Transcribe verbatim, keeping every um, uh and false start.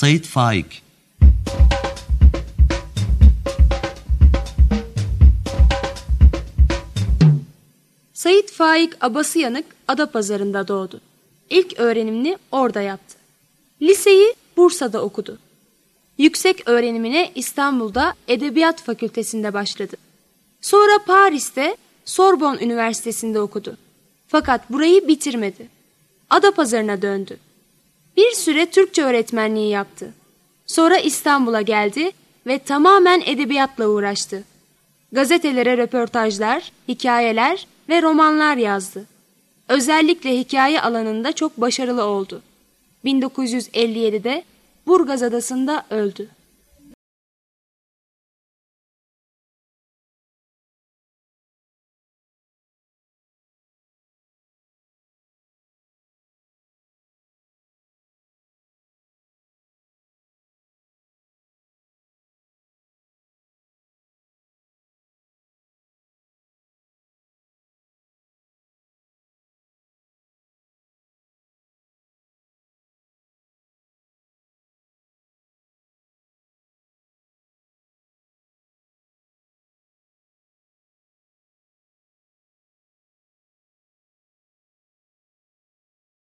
Sait Faik. Sait Faik Abasıyanık Adapazarı'nda doğdu. İlk öğrenimini orada yaptı. Liseyi Bursa'da okudu. Yüksek öğrenimine İstanbul'da Edebiyat Fakültesi'nde başladı. Sonra Paris'te Sorbonne Üniversitesi'nde okudu. Fakat burayı bitirmedi. Adapazarı'na döndü. Bir süre Türkçe öğretmenliği yaptı. Sonra İstanbul'a geldi ve tamamen edebiyatla uğraştı. Gazetelere röportajlar, hikayeler ve romanlar yazdı. Özellikle hikaye alanında çok başarılı oldu. bin dokuz yüz elli yedide Burgaz Adası'nda öldü.